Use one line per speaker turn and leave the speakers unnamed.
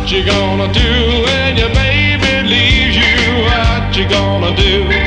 What you gonna do when your baby leaves you? What you gonna do?